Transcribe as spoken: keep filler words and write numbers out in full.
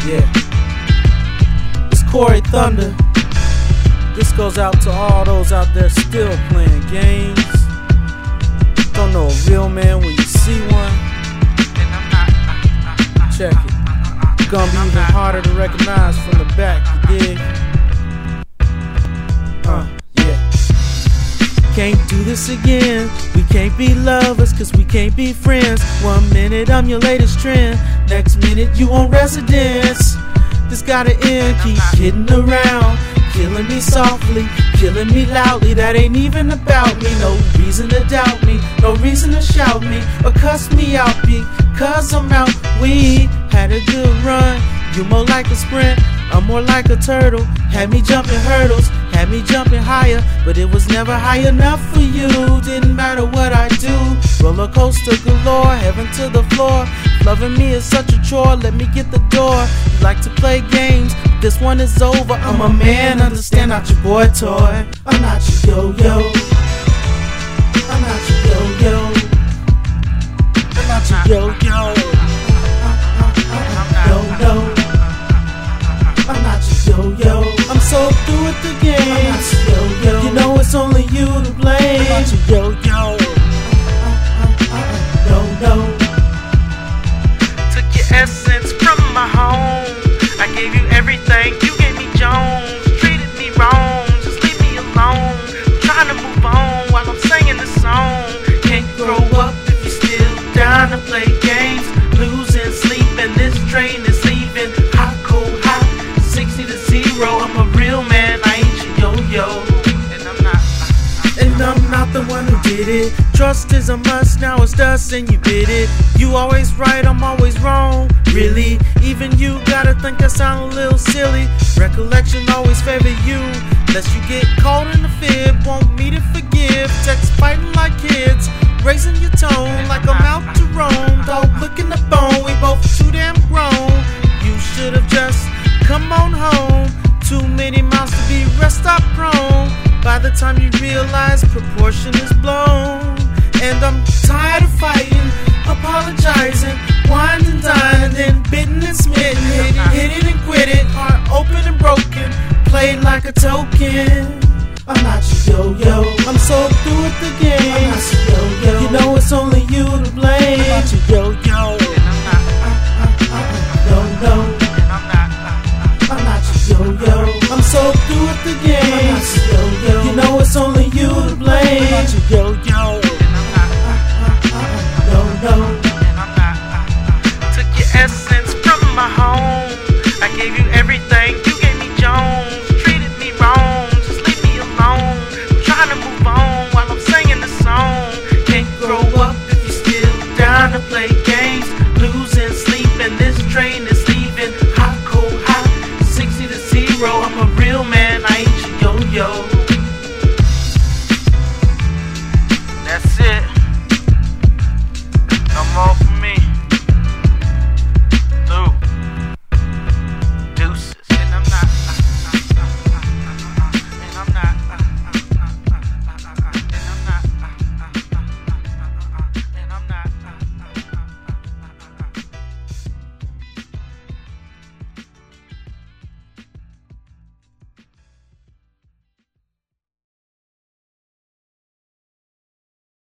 Yeah. It's Corey Thunder. This goes out to all those out there still playing games. Don't know a real man when you see one. Check it. It's gonna be even harder to recognize from the back, you dig? Uh, yeah. Can't do this again. We can't be lovers, cause we can't be friends. One minute I'm your latest trend, next minute you on residence. This gotta end, keep kidding around, killing me softly, killing me loudly. That ain't even about me. No reason to doubt me, no reason to shout me or cuss me out because I'm out. We had a good run. You more like a sprint, I'm more like a turtle. Had me jumping hurdles, had me jumping higher, but it was never high enough for you. Didn't matter what I do. Roller coaster galore, heaven to the floor. Loving me is such a chore, let me get the door. You like to play games, this one is over. I'm a man, understand, not your boy toy. I'm not your yo-yo. I'm not your yo-yo. I'm not your yo-yo. Yo-yo. I'm not your yo-yo. I'm so through with the games. Yo-yo. You know it's only you to blame. I'm not your yo-yo. Yo-yo. Took your essence from my home. I gave you everything, you gave me Jones. Treated me wrong, just leave me alone. I'm trying to move on while I'm singing this song. Can't grow up if you're still down to play games. Losing sleep and this train is leaving. Hot, cold, hot, sixty to zero. I'm a real man, I ain't your yo-yo. And I'm not And I'm not the one who did it. Trust is a must, now it's dust and you did it. You always right, I'm always wrong. Really, even you gotta think I sound a little silly. Recollection always favor you, lest you get caught in the fib. Want me to forgive, text fighting like kids, raising your tone like I'm out to roam. Dog looking the bone, we both too damn grown. You should've just come on home. Too many miles to be rest stop prone. By the time you realize proportion is blown. And I'm tired of fighting, apologizing, wine and dine, then bitten and smitten, hit it, hit it and quit it, heart open and broken, played like a token. I'm not your yo-yo, I'm so through with the game.